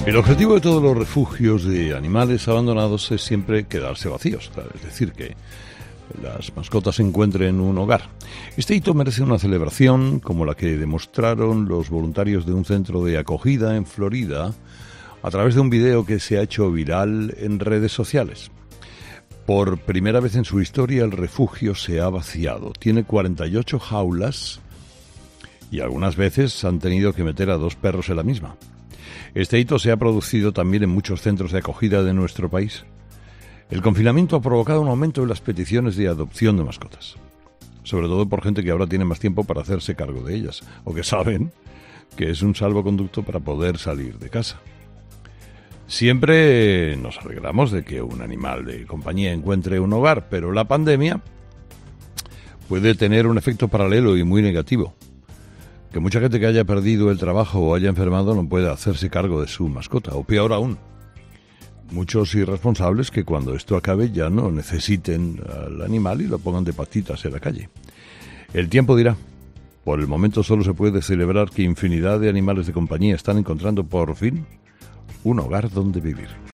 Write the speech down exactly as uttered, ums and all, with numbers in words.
El objetivo de todos los refugios de animales abandonados es siempre quedarse vacíos, es decir, que las mascotas encuentren un hogar. Este hito merece una celebración como la que demostraron los voluntarios de un centro de acogida en Florida a través de un video que se ha hecho viral en redes sociales. Por primera vez en su historia el refugio se ha vaciado. Tiene cuarenta y ocho jaulas y algunas veces han tenido que meter a dos perros en la misma. Este hito se ha producido también en muchos centros de acogida de nuestro país. El confinamiento ha provocado un aumento en las peticiones de adopción de mascotas, sobre todo por gente que ahora tiene más tiempo para hacerse cargo de ellas, o que saben que es un salvoconducto para poder salir de casa. Siempre nos alegramos de que un animal de compañía encuentre un hogar, pero la pandemia puede tener un efecto paralelo y muy negativo. Que mucha gente que haya perdido el trabajo o haya enfermado no pueda hacerse cargo de su mascota, o peor aún, muchos irresponsables que cuando esto acabe ya no necesiten al animal y lo pongan de patitas en la calle. El tiempo dirá. Por el momento solo se puede celebrar que infinidad de animales de compañía están encontrando por fin un hogar donde vivir.